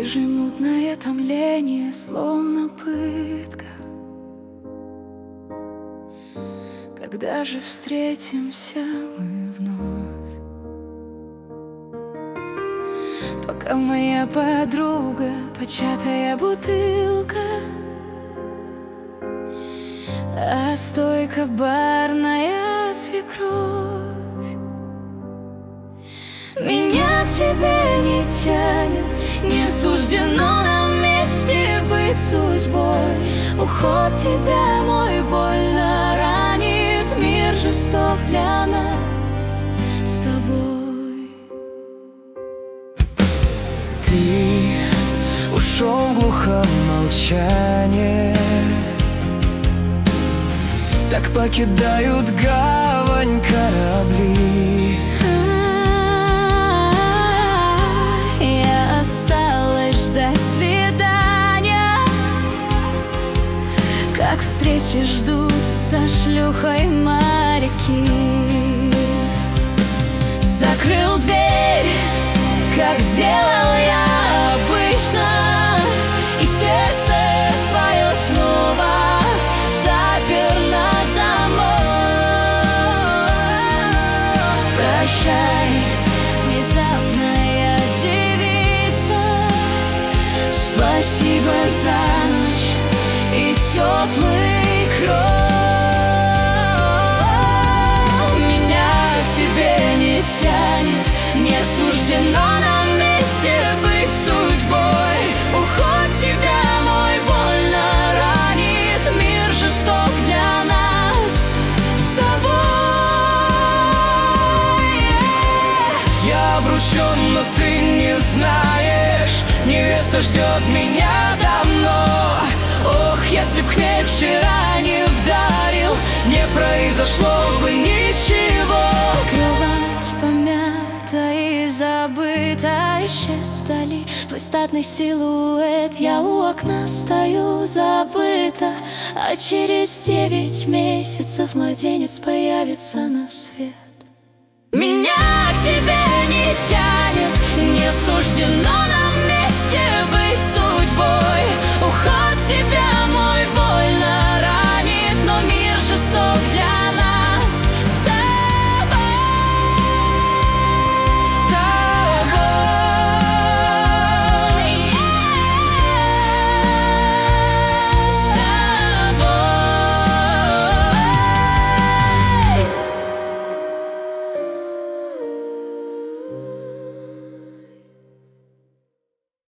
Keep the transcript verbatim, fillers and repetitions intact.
Ежеминутное томление, словно пытка. Когда же встретимся мы вновь? Пока моя подруга початая бутылка, а стойка барная свекровь. Меня к тебе не тянет, не суждено нам вместе быть судьбой. Уход тебя мой больно ранит, мир жесток для нас с тобой. Ты ушел в глухом молчании, так покидают гавань корабли. Я осталась ждать свидания, как встречи ждут со шлюхой моряки. Закрыл дверь, как делал я обычно, и сердце свое снова запер на замок. Прощай, внезапная девица, спасибо за ночь и теплый кров. Меня к тебе не тянет, не суждено нам вместе быть судьбой. Уход тебя мой больно ранит, мир жесток для нас с тобой. Я обручен, но ты не знаешь, невеста ждет меня давно. Ох, если б хмель вчера не вдарил, не произошло бы ничего. Кровать помята и забыта, исчез вдали твой статный силуэт. Я у окна стою, забыта, а через девять месяцев младенец появится на свет. Меня к тебе не тянет, не суждено